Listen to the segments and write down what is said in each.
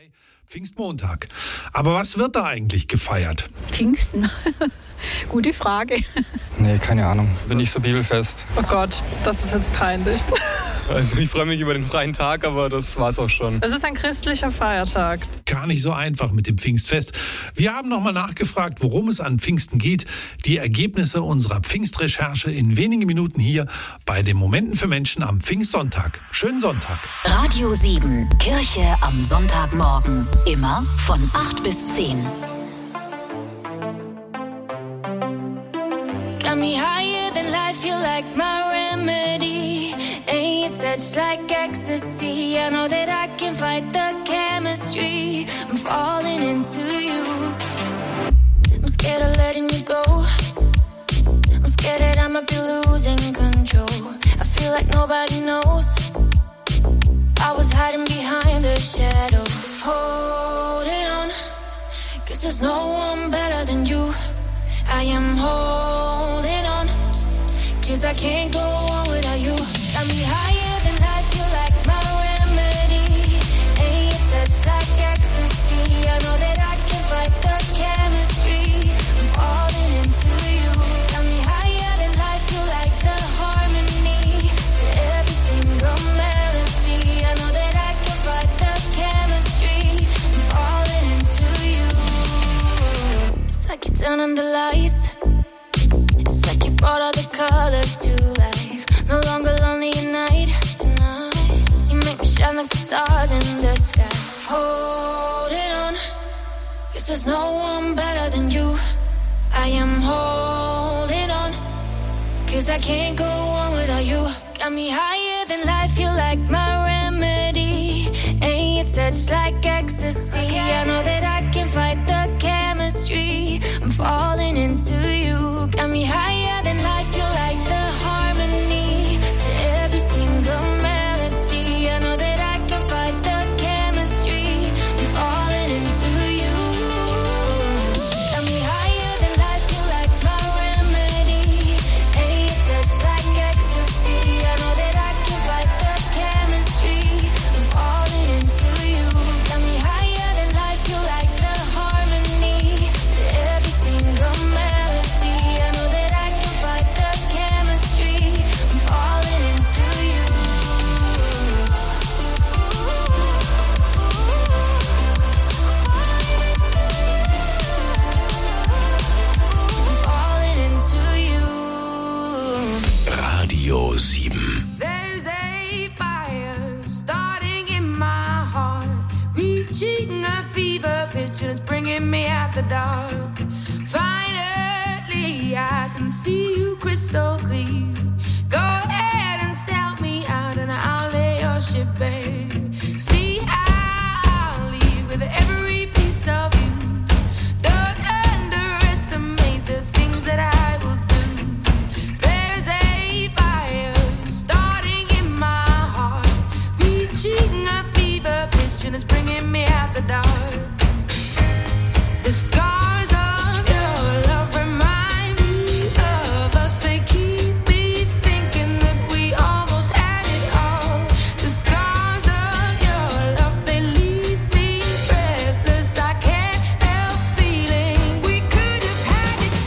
Pfingstmontag. Aber was wird da eigentlich gefeiert? Pfingsten? Gute Frage. Nee, keine Ahnung. Bin nicht so bibelfest. Oh Gott, das ist jetzt peinlich. Also ich freue mich über den freien Tag, aber das war's auch schon. Es ist ein christlicher Feiertag. Gar nicht so einfach mit dem Pfingstfest. Wir haben nochmal nachgefragt, worum es an Pfingsten geht. Die Ergebnisse unserer Pfingstrecherche in wenigen Minuten hier bei den Momenten für Menschen am Pfingstsonntag. Schönen Sonntag. Radio 7, Kirche am Sonntagmorgen. Immer von 8 bis 10. Got me higher than life, you're like my remedy. Ain't your touch like ecstasy. I know that I can fight the chemistry. I'm falling into you. I'm scared of letting you go. I'm scared that I might be losing control. I feel like nobody knows. I was hiding behind the shadows. Holding on, 'cause there's no one better than you. I am holding on, 'cause I can't go on without you. Got me higher than life, you're like my remedy. Ain't your touch like ecstasy. I know that I can fight the chemistry. I'm falling into you. Got me higher than life, you're like the harmony to every single melody. I know that I can fight the chemistry. I'm falling into you. It's like you turn on the lights. It's like you brought all the colors to life. No longer lonely at night. You make me shine like the stars in the sky. Holding on, 'cause there's no one better than you. I am holding on, 'cause I can't go on without you. Got me higher than life, you're like my remedy. Ain't your touch like ecstasy. I know that I can fight the chemistry. I'm falling into you. Got me higher than life, you're like the harmony to every single melody. I know that I can fight the chemistry. I'm falling into you. Got me higher than life, you're like my remedy. Ain't your touch like ecstasy. I know that I can fight the chemistry. I'm falling into you. Got me higher than life, you're like the harmony to every single melody. I know that I can fight the chemistry. I'm falling into you. I'm falling into you. Radio 7. There's a fire starting in my heart, reaching a fever pitch and it's bringing me out the dark. Finally, I can see you crystal clear. Go ahead and sell me out and I'll lay your ship bare. See, I'll leave with every piece of you. Don't underestimate the things that I will do. There's a fire starting in my heart, reaching a fever pitch and it's bringing me out the dark. The scars of your love remind me of us. They keep me thinking that we almost had it all. The scars of your love, they leave me breathless. I can't help feeling we could have had it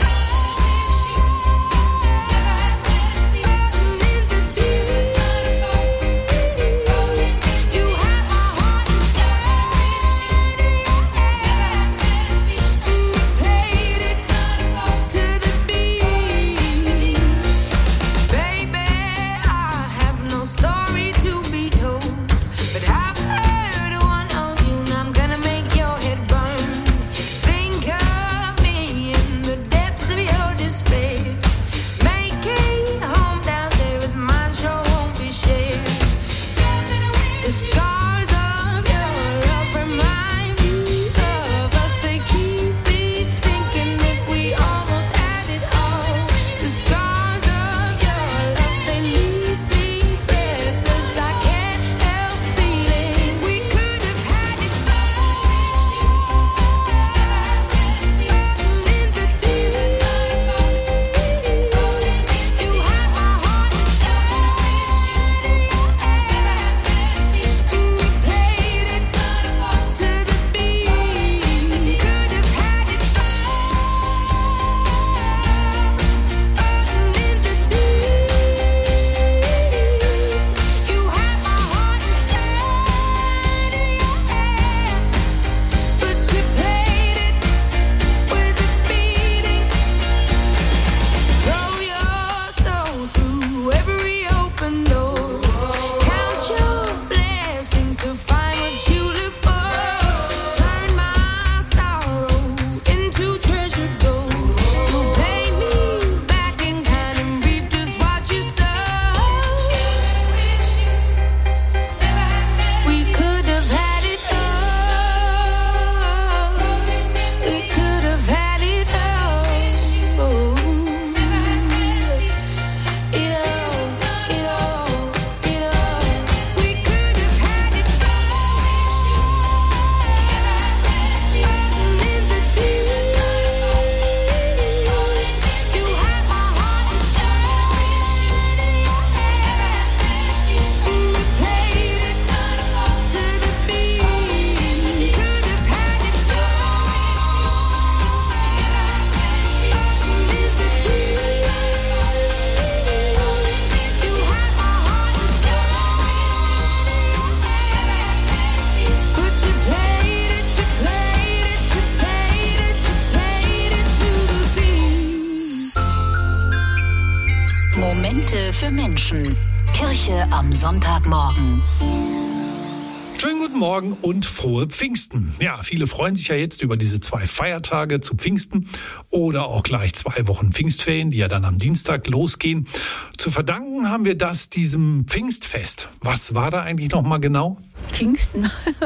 rolling into deep. You have my heart inside. Momente für Menschen. Kirche am Sonntagmorgen. Schönen guten Morgen und frohe Pfingsten. Ja, viele freuen sich ja jetzt über diese 2 Feiertage zu Pfingsten oder auch gleich 2 Wochen Pfingstferien, die ja dann am Dienstag losgehen. Zu verdanken haben wir das diesem Pfingstfest. Was war da eigentlich nochmal genau? Pfingsten.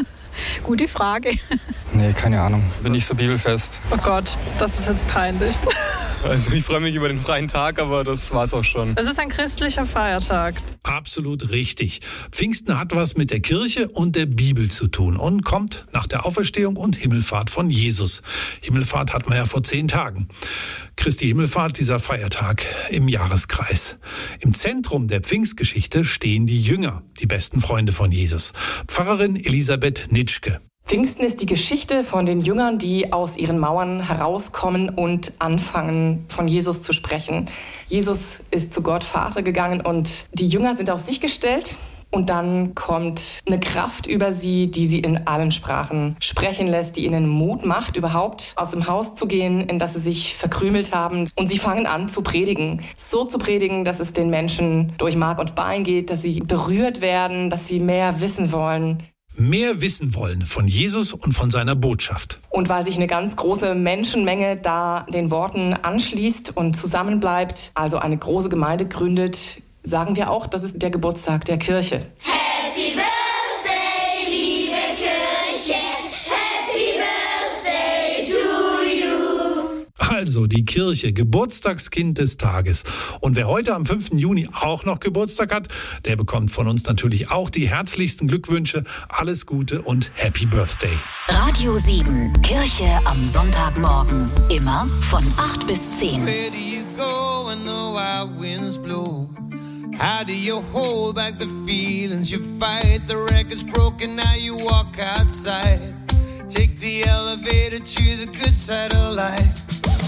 Gute Frage. Nee, keine Ahnung. Bin nicht so bibelfest. Oh Gott, das ist jetzt peinlich. Also ich freue mich über den freien Tag, aber das war's auch schon. Es ist ein christlicher Feiertag. Absolut richtig. Pfingsten hat was mit der Kirche und der Bibel zu tun und kommt nach der Auferstehung und Himmelfahrt von Jesus. Himmelfahrt hatten wir ja vor 10 Tagen. Christi Himmelfahrt, dieser Feiertag im Jahreskreis. Im Zentrum der Pfingstgeschichte stehen die Jünger, die besten Freunde von Jesus. Pfarrerin Elisabeth Nitschke. Pfingsten ist die Geschichte von den Jüngern, die aus ihren Mauern herauskommen und anfangen, von Jesus zu sprechen. Jesus ist zu Gott Vater gegangen und die Jünger sind auf sich gestellt. Und dann kommt eine Kraft über sie, die sie in allen Sprachen sprechen lässt, die ihnen Mut macht, überhaupt aus dem Haus zu gehen, in das sie sich verkrümelt haben. Und sie fangen an zu predigen. So zu predigen, dass es den Menschen durch Mark und Bein geht, dass sie berührt werden, dass sie mehr wissen wollen. Mehr wissen wollen von Jesus und von seiner Botschaft. Und weil sich eine ganz große Menschenmenge da den Worten anschließt und zusammenbleibt, also eine große Gemeinde gründet, sagen wir auch, das ist der Geburtstag der Kirche. Happy Birthday, liebe Kirche. Happy Birthday to you. Also die Kirche, Geburtstagskind des Tages. Und wer heute am 5. Juni auch noch Geburtstag hat, der bekommt von uns natürlich auch die herzlichsten Glückwünsche. Alles Gute und Happy Birthday. Radio 7, Kirche am Sonntagmorgen. Immer von 8 bis 10. Where do you go when the wild winds blow? How do you hold back the feelings you fight? The record's broken, now you walk outside. Take the elevator to the good side of life.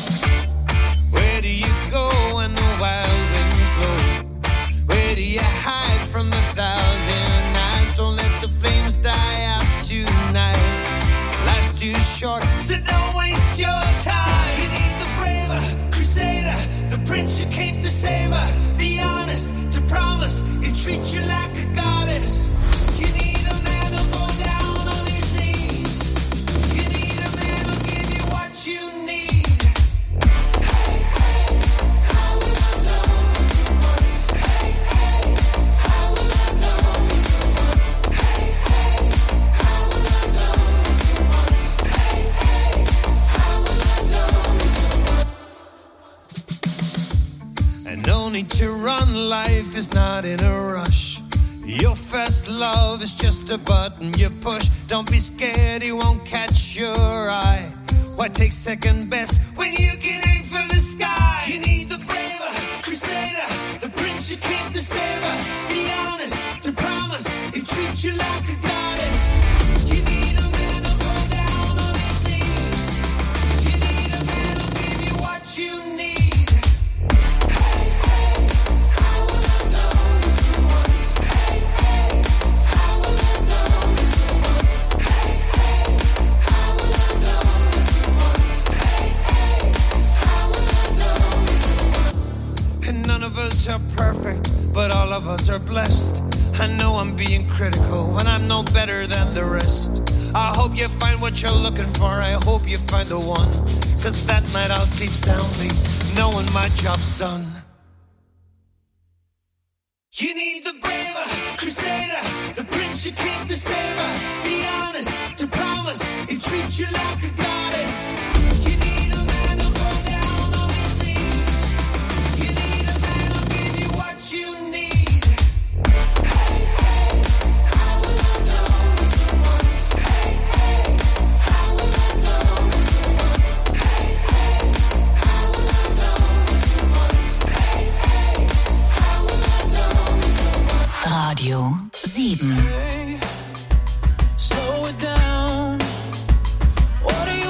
Where do you go when the wild winds blow? Where do you hide from the 1,000 eyes? Don't let the flames die out tonight. Life's too short, so don't waste your time. You need the braver crusader, the prince who came to save her, the honest to promise he'll treat you like a goddess. You need a man who'll go down on his knees. You need a man who'll give you what you need. Hey, hey, how will I know someone? Hey, hey, how will I know someone? Hey, hey, how will I know someone? Hey, hey, how will I know someone? And no need to run, life is not in a rush. Your first love is just a button you push. Don't be scared, he won't catch your eye. Why take second best when you can aim for the sky? You need the braver crusader, the prince who came to save her, the honest to promise he'll treat you like a goddess. You need a man who'll go down on his knees. You need a man who'll give you what you need. Hey, hey, how will I know someone? Hey, hey, how will I know someone? Hey, hey, how will I know someone? Hey, hey, how will I know someone? And none of us are perfect, but all of us are blessed. I know I'm being critical when I'm no better than the rest. I hope you find what you're looking for, I hope you find the one. Cause that night I'll sleep soundly, knowing my job's done. You need the braver crusader, the prince who came to save her, the honest to promise he'll treat you like a goddess. You need a man who'll go down on his knees. You need a man who'll give you what you need. Hey, hey, how will I know someone? Hey, hey, how will I know someone? Hey, hey, how will I know someone? Hey, hey, how will I know someone? Radio 7. Slow it down. What are you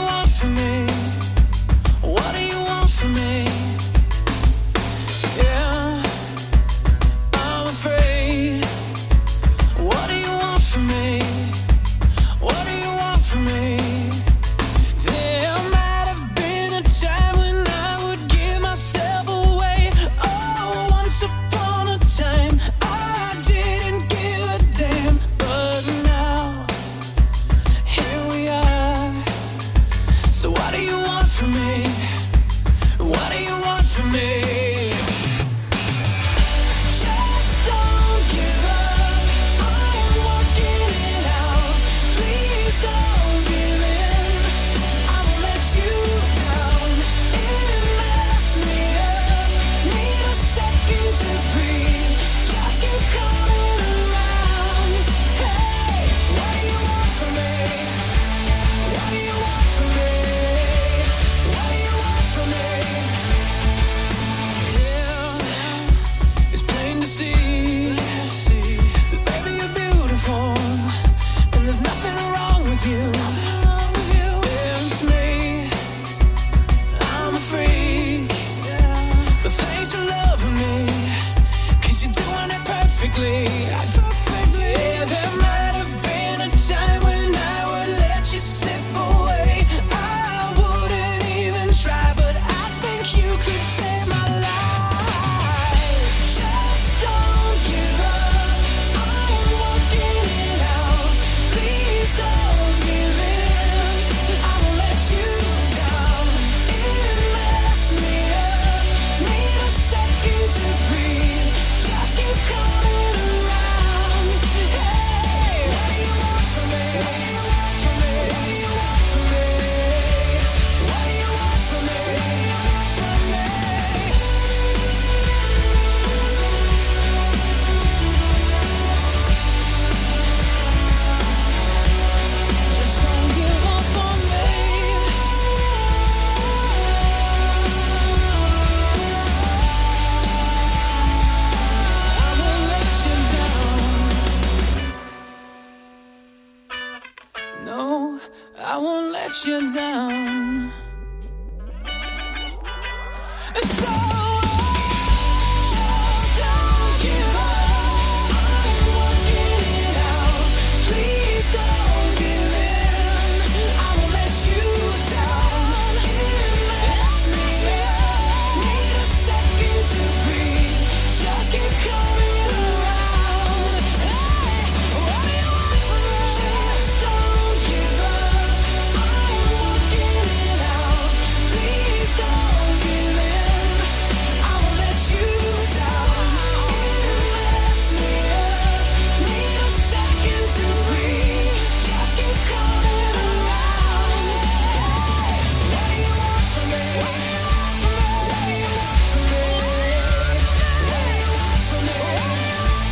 I won't let you down. So just don't give up. I'm working it out. Please don't give in. I won't let you down. Let's make me up. Need a second to breathe. Just keep coming around. Hey, what do you want from me? Just don't give up. I'm working it out. Please don't give in. I won't let you down. Let's make up. Need a second to breathe. Just keep coming around. Hey, what do you want from me? What do you want from me? What do you want from me? What do you want from me? What do you want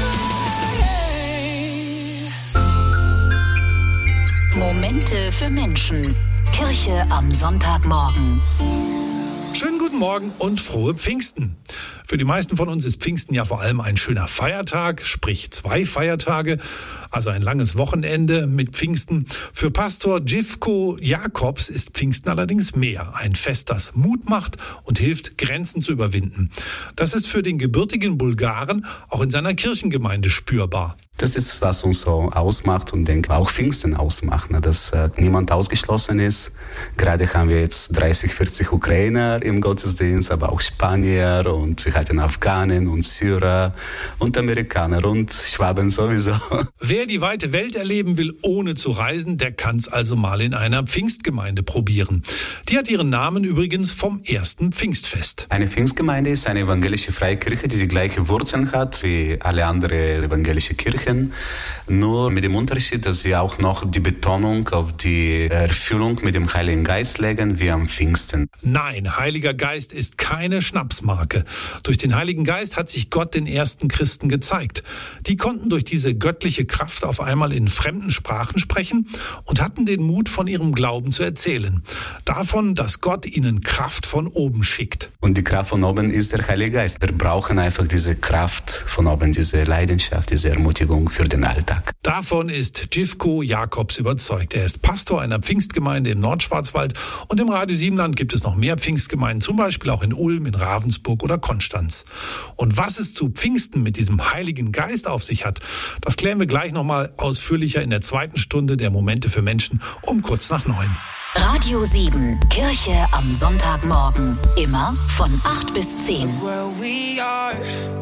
from me? Momente für Menschen. Kirche am Sonntagmorgen. Schönen guten Morgen und frohe Pfingsten. Für die meisten von uns ist Pfingsten ja vor allem ein schöner Feiertag, sprich 2 Feiertage, also ein langes Wochenende mit Pfingsten. Für Pastor Živko Jakobs ist Pfingsten allerdings mehr. Ein Fest, das Mut macht und hilft, Grenzen zu überwinden. Das ist für den gebürtigen Bulgaren auch in seiner Kirchengemeinde spürbar. Das ist, was uns so ausmacht und denke auch Pfingsten ausmacht, dass niemand ausgeschlossen ist. Gerade haben wir jetzt 30, 40 Ukrainer im Gottesdienst, aber auch Spanier und wir hatten Afghanen und Syrer und Amerikaner und Schwaben sowieso. Wer die weite Welt erleben will, ohne zu reisen, der kann es also mal in einer Pfingstgemeinde probieren. Die hat ihren Namen übrigens vom ersten Pfingstfest. Eine Pfingstgemeinde ist eine evangelische Freikirche, die gleiche Wurzeln hat wie alle anderen evangelische Kirchen. Nur mit dem Unterschied, dass sie auch noch die Betonung auf die Erfüllung mit dem Heiligen Geist legen, wie am Pfingsten. Nein, Heiliger Geist ist keine Schnapsmarke. Durch den Heiligen Geist hat sich Gott den ersten Christen gezeigt. Die konnten durch diese göttliche Kraft auf einmal in fremden Sprachen sprechen und hatten den Mut, von ihrem Glauben zu erzählen. Davon, dass Gott ihnen Kraft von oben schickt. Und die Kraft von oben ist der Heilige Geist. Wir brauchen einfach diese Kraft von oben, diese Leidenschaft, diese Ermutigung für den Alltag. Davon ist Živko Jakobs überzeugt. Er ist Pastor einer Pfingstgemeinde im Nordschwarzwald und im Radio Siebenland gibt es noch mehr Pfingstgemeinden, zum Beispiel auch in Ulm, in Ravensburg oder Konstanz. Und was es zu Pfingsten mit diesem Heiligen Geist auf sich hat, das klären wir gleich nochmal ausführlicher in der 2. Stunde der Momente für Menschen um kurz nach 9. Radio 7, Kirche am Sonntagmorgen. Immer von 8 bis 10. Where we are,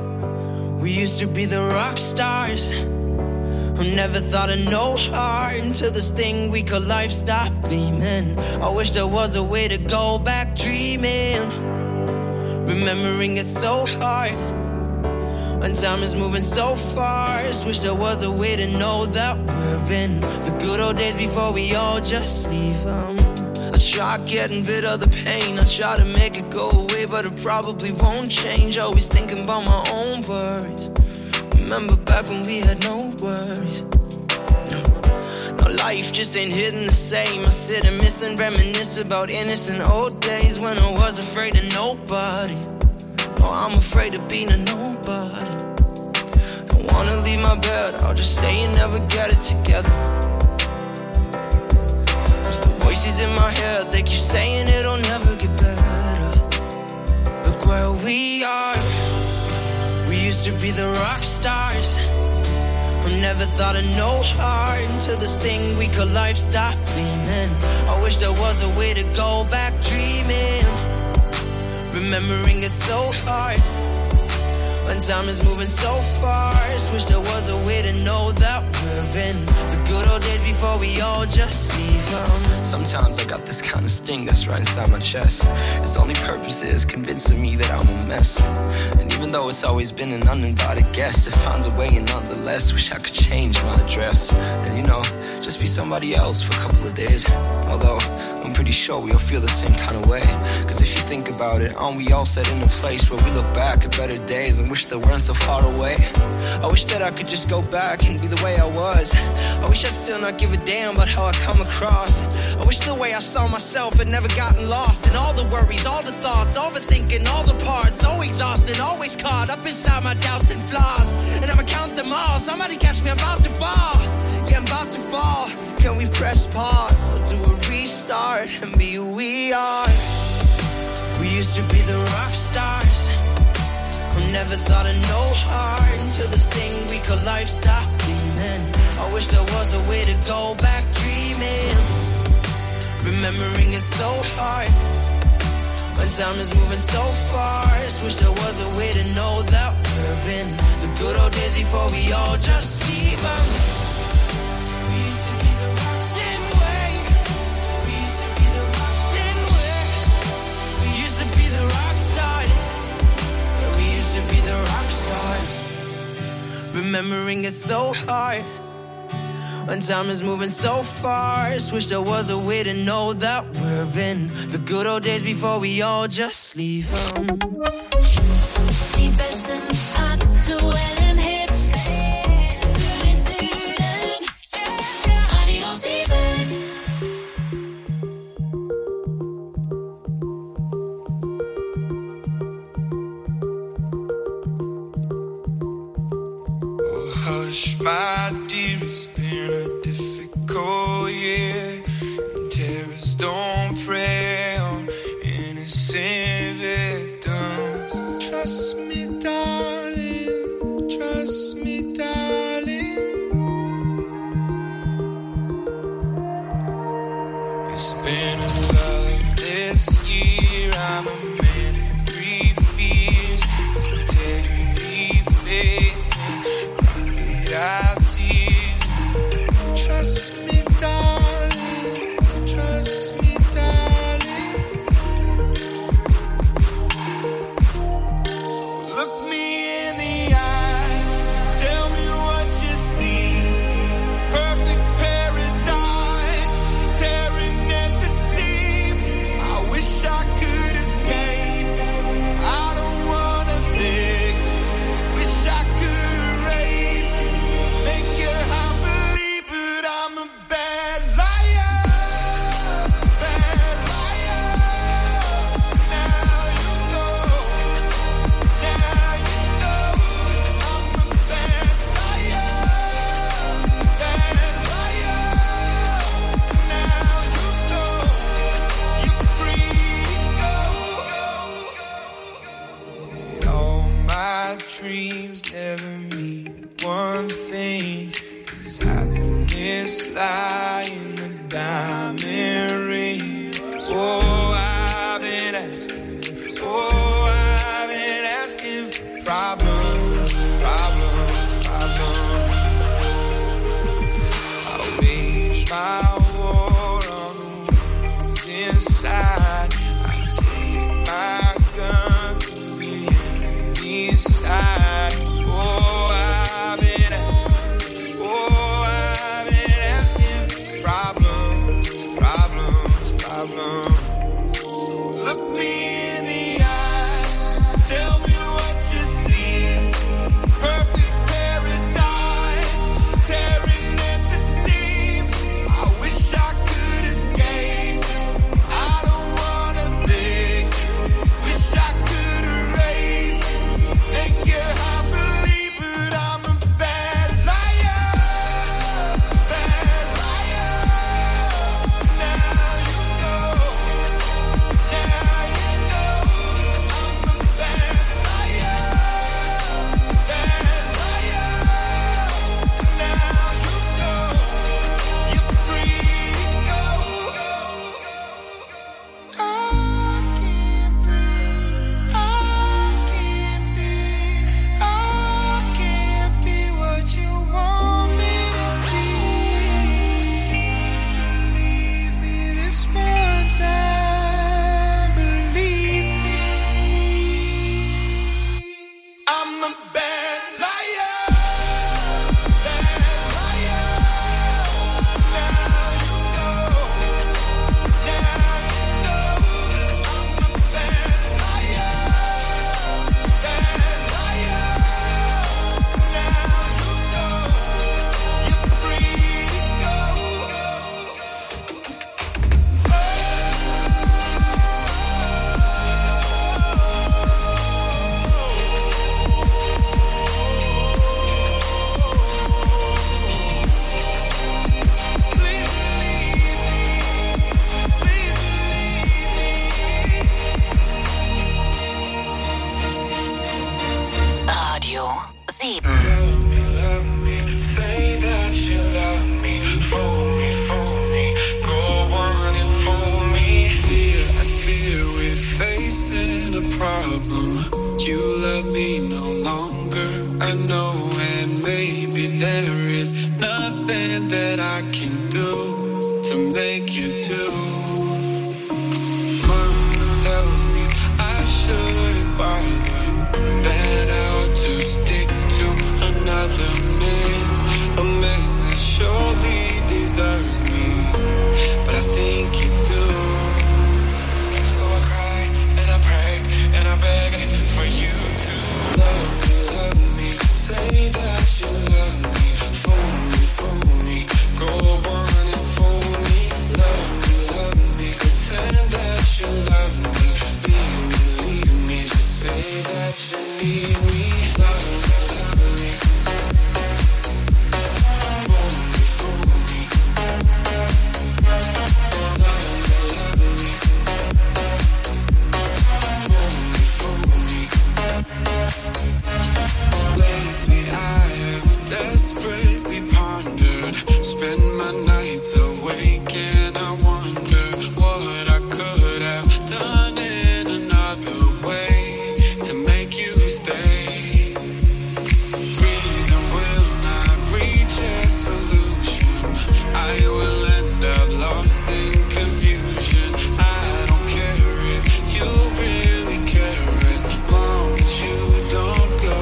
we used to be the rock stars who never thought of no heart until this thing we call life stopped gleaming. I wish there was a way to go back dreaming, remembering it's so hard when time is moving so fast. Wish there was a way to know that we're in the good old days before we all just leave them. I try getting rid of the pain, I try to make it go away, but it probably won't change. Always thinking about my own worries. Remember back when we had no worries. No, life just ain't hitting the same. I sit and miss and reminisce about innocent old days when I was afraid of nobody. Oh, I'm afraid of being a nobody. Don't wanna leave my bed, I'll just stay and never get it together. Cause the voices in my head, they keep saying it'll never get better. Look where we are. We used to be the rock stars who never thought of no heart until this thing we call life stopped gleaming. I wish there was a way to go back dreaming, remembering it's so hard when time is moving so fast. Wish there was a way to know that we're in the good old days before we all just leave them. Sometimes I got this kind of sting that's right inside my chest. Its only purpose is convincing me that I'm a mess. And even though it's always been an uninvited guest, it finds a way and nonetheless wish I could change my address. And you know, just be somebody else for a couple of days. Although I'm pretty sure we all feel the same kind of way. Cause if you think about it, aren't we all set in a place where we look back at better days and wish they weren't so far away? I wish that I could just go back and be the way I was. I wish I'd still not give a damn about how I come across. I wish the way I saw myself had never gotten lost in all the worries, all the thoughts, overthinking, all the parts. So exhausted, always caught up inside my doubts and flaws. And I'ma count them all, somebody catch me, I'm about to fall. Yeah, I'm about to fall. can we press pause or do a restart and be who we are? We used to be the rock stars who never thought of no heart until this thing we call life stopped beaming. I wish there was a way to go back dreaming. Remembering it's so hard when time is moving so fast. Wish there was a way to know that we're in the good old days before we all just leave them. We used to be the rocks, didn't we? We used to be the rocks, didn't we? We used to be the rock stars. Yeah, we used to be the rock stars. Remembering it's so hard when time is moving so fast. Wish there was a way to know that we're in the good old days before we all just leave them. Die besten aktuellen Hits. Für den Süden. Radio 7. Oh, hush, my dear, it's been a difficult year. And terrorists don't prey on innocent victims. Trust me, darling. Trust me, darling. It's been a loveless year. I'm a man of three fears: integrity, faith, our tears. Trust me, darling. Trust me, darling. So look me in the eyes. Tell me what you see. Perfect paradise, tearing at the seams. I wish I could escape. I don't wanna think. Wish I could erase. Make your heart believe, but I'm a bad liar. Bad liar. Now you know. Now you know. I'm a bad liar. Bad liar. Now you know. You're free to go. All my dreams never mean one thing. 'Cause happiness lie in a diamond ring. Oh, I've been asking. Oh, I've been asking for problems, problems, problems. I wage my war on the ones inside. I take my gun to the enemy's side. Oh, I've been asking. Oh, I've been asking for problems, problems, problems. So look me in the eyes. Tell me what you see. Perfect paradise, tearing at the seams. I wish I could escape. I don't wanna think. Wish I could erase. Make your heart believe, but I'm a bad liar. Bad liar. Now you know. think you do. Mama tells me I shouldn't bother, that I ought to stick to another man, a man that surely deserves me, but I think you do. So I cry and I pray and I beg for you to love me, say that you love me, fool me, go on and fool me, love me, pretend that you love me, leave me, just say that you need me, love me. Desperately pondered, spend my nights awake and I wonder what I could have done in another way to make you stay. Reason will not reach a solution, I will end up lost in confusion. I don't care if you really care as long as you don't go.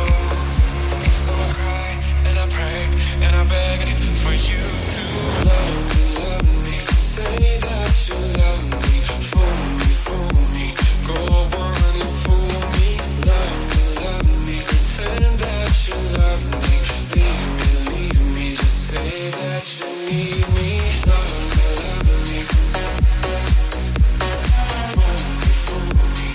And I beg for you to love me, say that you love me, fool me, go on and fool me, love me, pretend that you love me, leave me, just say that you need me, love me, fool me,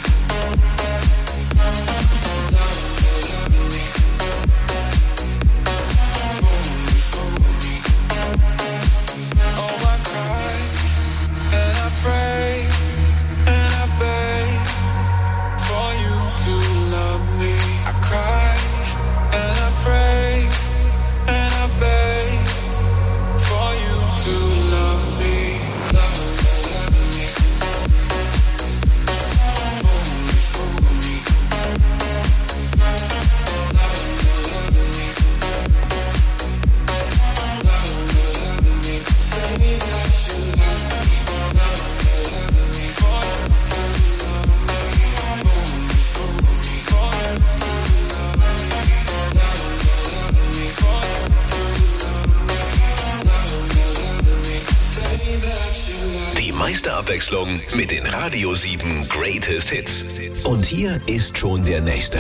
Abwechslung mit den Radio 7 Greatest Hits. Und hier ist schon der nächste.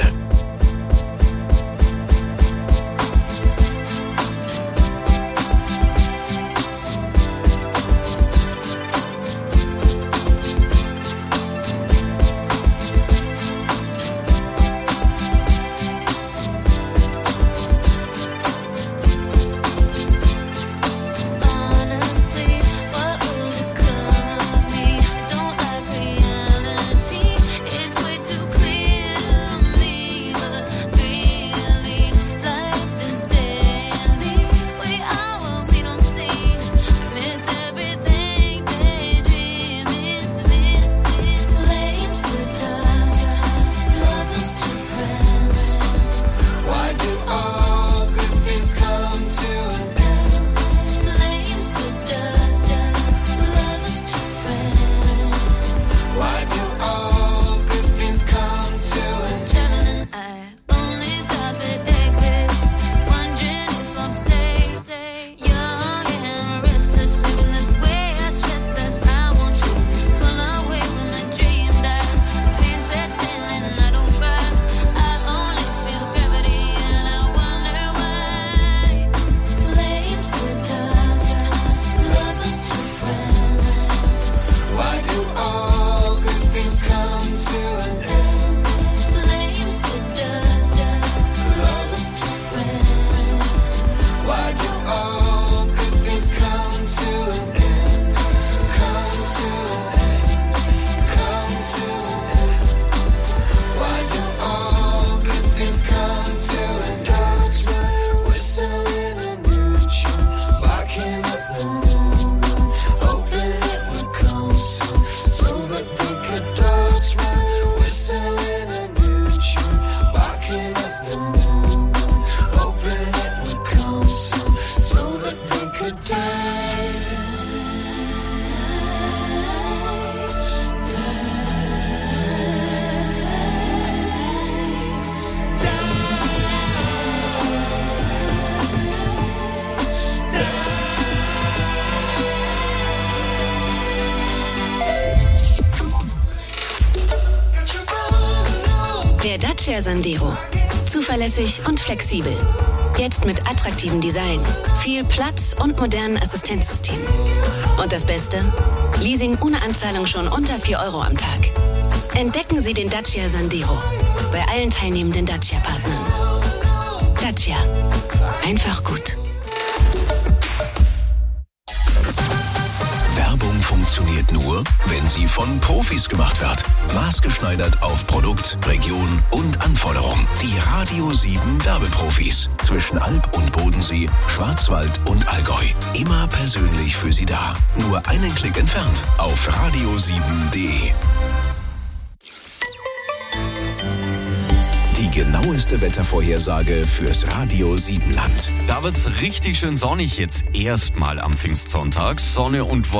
It's way too clear to me. Der Dacia Sandero. Zuverlässig und flexibel. Jetzt mit attraktivem Design, viel Platz und modernen Assistenzsystemen. Und das Beste? Leasing ohne Anzahlung schon unter 4 € am Tag. Entdecken Sie den Dacia Sandero bei allen teilnehmenden Dacia-Partnern. Dacia. Einfach gut. Werbung funktioniert nur, wenn sie von Profis gemacht wird. Maßgeschneidert auf Produkt, Region und Anforderung. Die Radio 7 Werbeprofis. Zwischen Alb und Bodensee, Schwarzwald und Allgäu. Immer persönlich für Sie da. Nur einen Klick entfernt auf radio7.de. Die genaueste Wettervorhersage fürs Radio 7 Land. Da wird's richtig schön sonnig jetzt erstmal am Pfingstsonntag. Sonne und Wolken.